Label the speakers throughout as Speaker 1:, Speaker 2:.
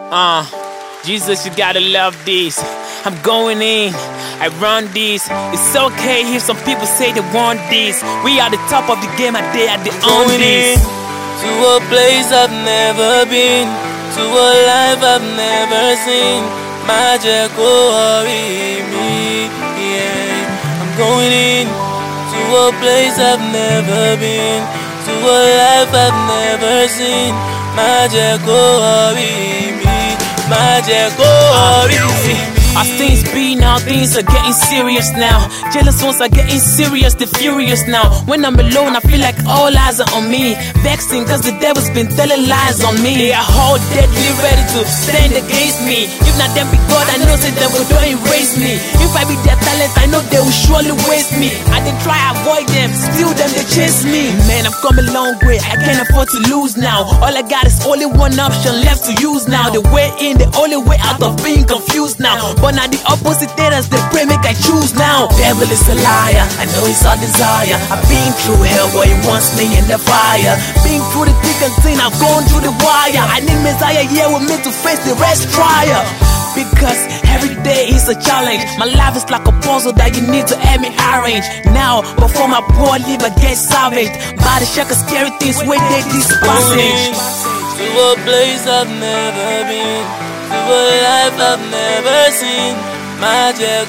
Speaker 1: Jesus, you gotta love this. I'm going in, I run this. It's okay if some people say they want this. We are the top of the game and they are the only.
Speaker 2: To a place I've never been, to a life I've never seen. Magic worry me, yeah. I'm going in to a place I've never been, to a life I've never seen. Magic worry me, magic worry me.
Speaker 1: As things be now, things are getting serious now. Jealous ones are getting serious, they're furious now. When I'm alone, I feel like all eyes are on me. Vexing cause the devil's been telling lies on me. They are all deadly ready to stand against me. If not them be God, I know say them will don't erase me. If I be their talent, I know they will surely waste me. I did try avoid them, still them they chase me. Man, I've come a long way, I can't afford to lose now. All I got is only one option left to use now. The way in, the only way out of being confused now. But now the opposite haters, they pray make I choose now. Devil is a liar, I know it's our desire. I've been through hell, boy, he wants me in the fire. Been through the thick and thin, I've gone through the wire. I need Messiah here with me to face the rest trial. Because every day is a challenge. My life is like a puzzle that you need to help me arrange. Now, before my poor liver gets savaged by the shock of scary things where they this passage.
Speaker 2: To a place I've never been, to a life I've never seen. Magic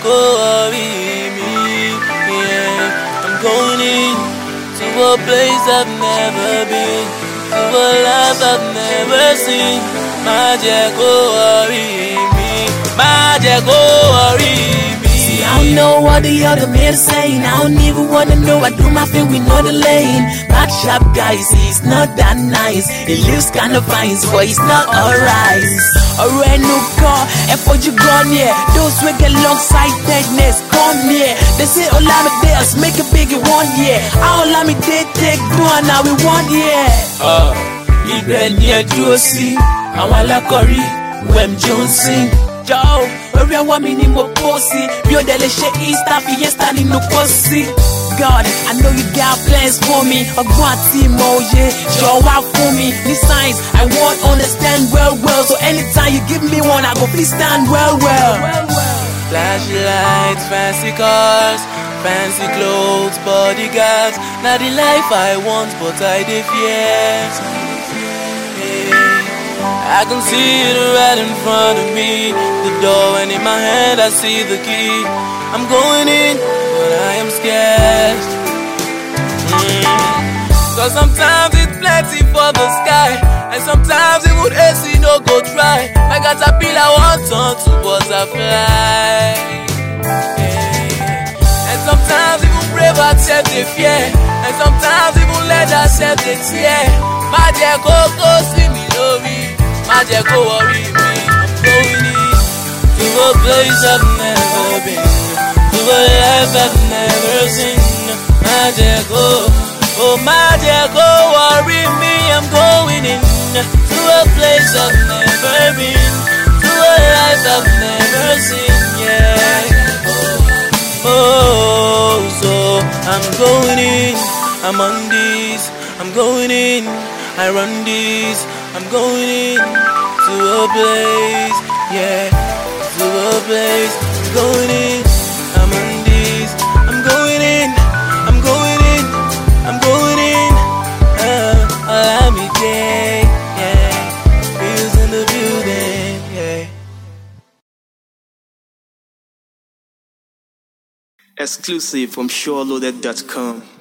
Speaker 2: worry me, yeah. I'm going in to a place I've never been, to a life I've never seen. Magic worry me, magic worry me.
Speaker 1: See, I don't know what the other men are saying. I don't even wanna know. I do my thing with no lane. That sharp guy, see, he's not that nice. He lives kinda fine, but he's not alright. A red new car, and for you gone, yeah. Those who get long-sightedness, come here. They say, oh, let me dare us, make a big one, yeah. I don't let me dare take one, now we want, yeah.
Speaker 2: Ibẹ̀ ni ẹ dúró sí, àwọn alákọ̀rí, Wem Johnson.
Speaker 1: Joe, orí ọwọ́ mi ni mo bó sí. Bí ó dẹ̀ lè ṣe Easter fiesta nínú kó sí. God, I know you got plans for me. Ọgbọ́n àti ìmọ̀ òye, jọ̀ọ́ wá fún mi. Ní science, I won't understand well. So anytime you give me one, I go please stand well.
Speaker 2: Flashy lights, fancy cars, fancy clothes, bodyguards. Not the life I want, but I dey fear. I can see it right in front of me, the door, and in my hand I see the key. I'm going in, but I am scared. Cause sometimes it's plenty for the sky, and sometimes it would AC no go try. My caterpillar won't turn to butterfly. And sometimes even brave accept the fear, and sometimes even let accept the tear. Magic go see me lórí. Magic worry me, I'm going in to a place I've never been, to a life I've never seen. Magic magic worry me, I'm going in to a place I've never been, to a life I've never seen, yeah. So I'm going in, I'm on this, I'm going in, I run this, I'm going in to a place, yeah, to a place, I'm going in, I'm on this, I'm going in, I'm going in, I'm going in, I'm there, yeah, wheels in the building, yeah.
Speaker 3: Exclusive from SureLoaded.com.